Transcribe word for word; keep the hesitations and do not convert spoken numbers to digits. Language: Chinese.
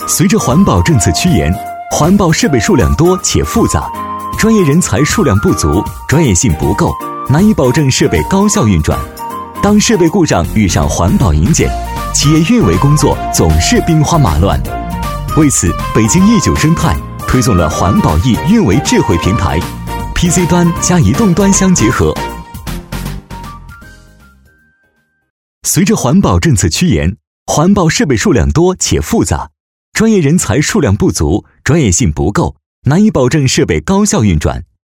随着环保政策趋严，环保设备数量多且复杂，专业人才数量不足，专业性不够，难以保证设备高效运转。当设备故障遇上环保引检，企业运维工作总是兵荒马乱。为此，北京易九生态推送了环保易运维智慧平台 ，P C 端加移动端相结合。随着环保政策趋严，环保设备数量多且复杂，专业人才数量不足，专业性不够，难以保证设备高效运转。